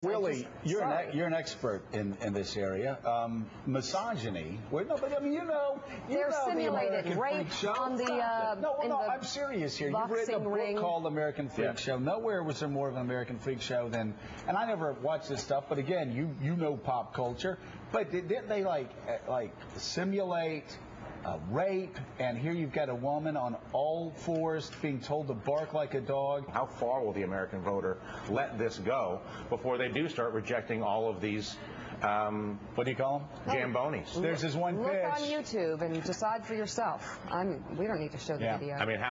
Willie, you're an expert in this area. Misogyny. Well, no, but I mean, They're simulated the rape Show. on the No, I'm serious here. You've written a book called American Freak Show. Nowhere was there more of an American Freak Show than, and I never watched this stuff, but again, you know pop culture. But didn't they like simulate rape, and here you've got a woman on all fours being told to bark like a dog? How far will the American voter let this go before they do start rejecting all of these, what do you call them? Jambonis? There's this one Look pitch. on YouTube and decide for yourself. We don't need to show the video. I mean,